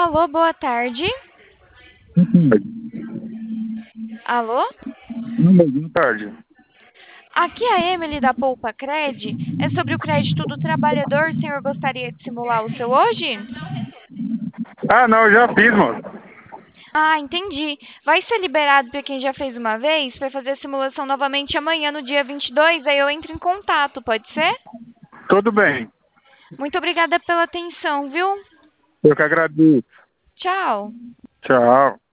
Alô, boa tarde. Alô? Boa tarde. Aqui é a Emily da Poupa Cred. É sobre o crédito do trabalhador. O senhor gostaria de simular o seu hoje? Ah, não, eu já fiz, moço. Ah, entendi. Vai ser liberado para quem já fez uma vez. Vai fazer a simulação novamente amanhã, no dia 22. Aí eu entro em contato, pode ser? Tudo bem. Muito obrigada pela atenção, viu? Eu que agradeço. Tchau. Tchau.